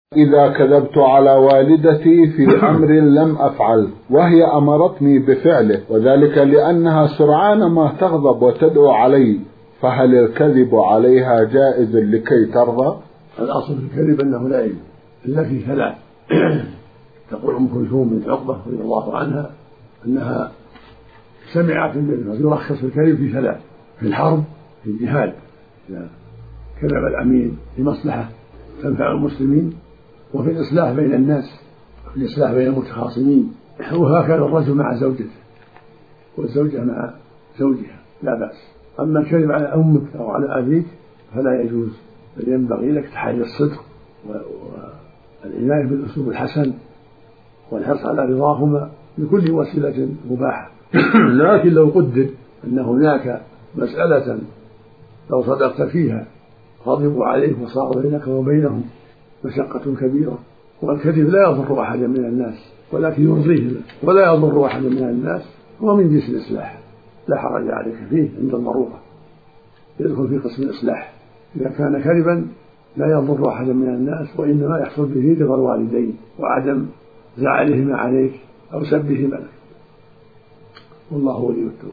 إذا كذبت على والدتي في أمر لم أفعل وهي أمرتني بفعله، وذلك لأنها سرعان ما تغضب وتدعو علي، فهل الكذب عليها جائز لكي ترضى؟ الأصل في الكذب أنه لا يجوز إلا في ثلاث. تقول أم كلثوم بنت عقبة رضي الله عنها أنها سمعت النبي يرخص في الكذب في ثلاث: في الحرب، في الجهاد إذا كذب الأمين لمصلحة تنفع المسلمين، وفي الإصلاح بين الناس، في الإصلاح بين المتخاصمين. وهكذا الرجل مع زوجته والزوجة مع زوجها لا بأس. أما الكذب على أمك أو على أبيك فلا يجوز، بل ينبغي لك تحري الصدق والعناية بالأسلوب الحسن والحرص على رضاهما بكل وسيلة مباحة. لكن لو قدر أن هناك مسألة لو صدقت فيها غضبوا عليك وصار بينك وبينهم مشقة كبيرة، والكذب لا يضر أحدا من الناس ولكن يرضيه ولا يضر أحدا من الناس، هو من جنس الإصلاح لا حرج عليك فيه عند الضرورة، يدخل في قسم الإصلاح. إذا كان كذبا لا يضر أحدا من الناس، وإنما يحصل به رضا الوالدين وعدم زعلهما عليك أو سبهما لك، والله ولي التوفيق.